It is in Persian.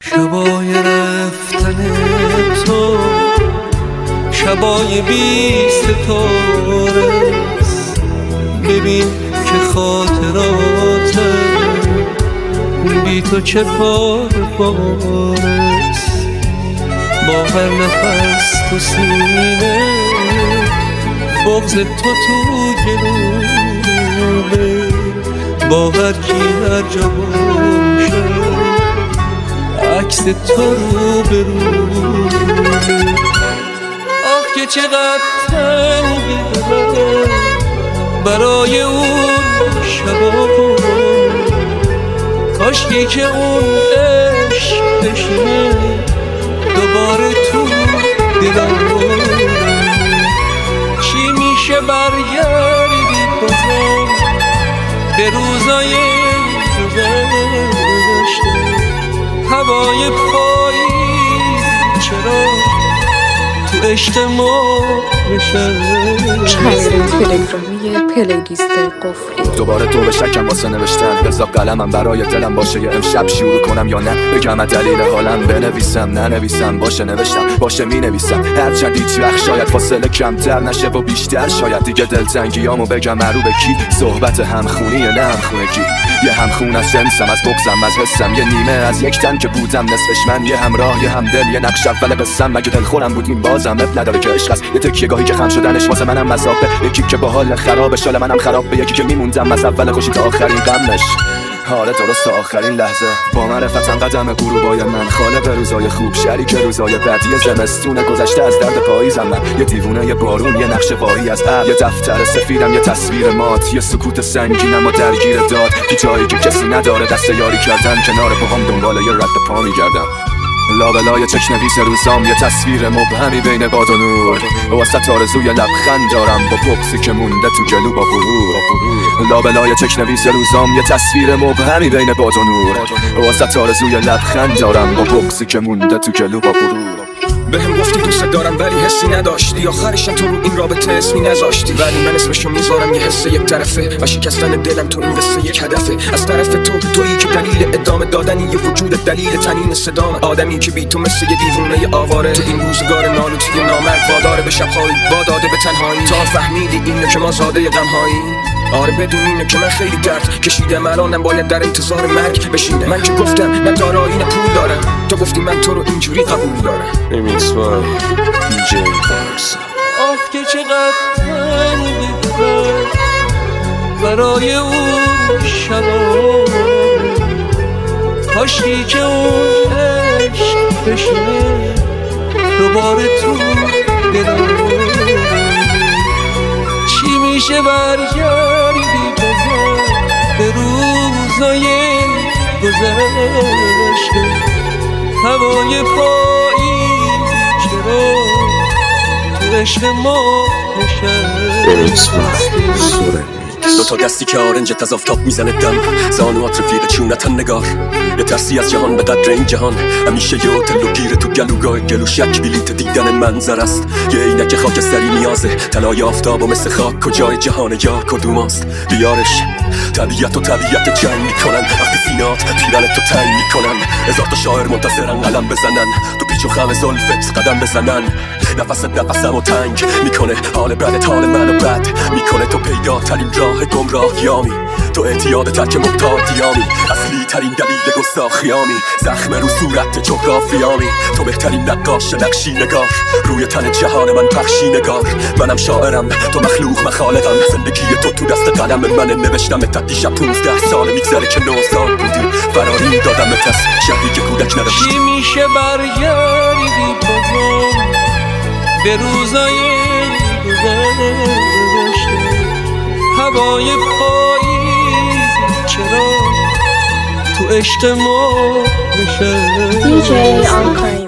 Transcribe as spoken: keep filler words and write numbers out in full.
شبای رفتن تو شبای بی ستاره، ببین که خاطرات بی تو چه پاره پارست. با هر نفس تو سینه بغض تو تو گلومه، با هر کی هر جا باشه عکس تو رو به رومه. آه که چقدر تنگیدم برای اون شبا، کاشکی که اون عشق بشینه دوباره تو دلم. چی میشه برگردی بازم به روزای گذشته، هوای پاییز چرا تو عشق ما چنل تلگرامی پلیلیست قفلی. دوباره تو به شکم واسه نوشتن، بذار قلمم برای دلم باشه یه امشب شروع کنم یا نه، بگم دلیل حالم بنویسم ننویسم باشه نوشتم باشه می نویسم. هرچند هیچ وقت شاید فاصله کمتر نشه و بیشتر، شاید دیگه دلتنگیامو بگم مرو به کی، صحبت همخونیه نه همخونگی. یه همخون از جنسم از بغضم از حسم، یه نیمه از یک تن که بودم نصفش من، یه همراه یه همدل یه نقش اول قصم. مگه دل خورم بود این بازم اب نداره که عشق است، یه تکیه گاهی که خم شدنش واسه منم مذاقه، یکی که با حال خراب شال منم خراب به، یکی که میموندم از اول خوشی تا آخرین غمش. حالا درست تا آخرین لحظه با معرفتم قدم غروبای من، خالق روزای خوب شریک روزای بد، یه زمستون گذشته از درد پاییزم من، یه دیوونه یه بارون یه نقش واهی از ابر، یه دفتر سفیدم یه تصویر مات، یه سکوت سنگینم و درگیر داد، هیچ جایی که کسی نداره دست یاری کردن، کنار باهم دنبال یه رد پا میگردم. لابلای چشنویس روزام یه تصویر مبهمی بین باد و نور، واسه آرزوی لبخند دارم با بغضی که مونده تو گلو با غرور. لابلای چشنویس روزام یه تصویر مبهمی بین باد و نور، واسه آرزوی لبخند دارم با بغضی که مونده تو گلو با غرور. بهم گفتی دوست دارم ولی حسی نداشتی، آخرشم تو رو این رابطه اسمی نذاشتی، ولی من اسمشو میذارم یه حس یک طرفه و شکستن دلم تو این قصه یک هدفه. از طرف تو تویی که دلیل ادامه دادنی یه وجود، دلیل تنین صدام آدمی که بی تو مثل یه دیوونه آواره، تو این روزگار نالوتی نامرد واداره به شب‌هایی واداده به تنهایی. تا فهمیدی اینو که ما زاده غم‌هایی، آره بدون اینو که من خیلی درد کشیدم، الانم باید در انتظار مرگ بشینم. من که گفتم نه دارایی نه پول دارم، تو گفتی من تو رو اینجوری قبول دارم. Remix by دی جی بارسا. آه که چقدر تنگیدم برای اون شبا، کاشکی که اون عشق بشینه دوباره تو دلم. چی میشه برگردی بازم به روزای گذشته، هوای پاییز چرا تو عشق ما نشسته. دو تا دستی که آرنجت از آفتاب میزنه دم، زانوات رفیق چونتن نگار، یه ترسی از جهان به قدر این جهان، همیشه یه هتل و گیره تو گلوگاه گلوش یک بلیت دیدن منظر است، یه عینک خاکستری نیازه طلای آفتاب و مثل خاک کجای جهان یار کدوم است. بیارش طبیعت و طبیعت جنگ میکنن، وقتی سینات پیرن تو تنگ میکنن، هزار تا شاعر منتظرن قلم بزنن، تو پیچ و خم زلفت قدم بزنن، نفست نفسم و تنگ میکنه، حال بدت حال منو بد میکنه، تو پیدا ترین راه گمراهیامی، تو اعتیاد ترک محتاطیامی، اصلی ترین دلیل گستاخیامی، زخم رو صورت جغرافیامی، تو بهترین نقاش نقشی نگار، روی تن جهان من پخشی نگار، منم شاعرم تو مخلوق مخالقم، زندگی تو تو دست قلم من نوشتم تا دیشب پونزده سال میگذره که نوزاد بودی، فراری دادم تس شبی که کودک نداشتی. چی میشه برگردی بازم به روزای گذشته، هوای پاییز چرا تو عشق ما نشسته. دی جی آنکای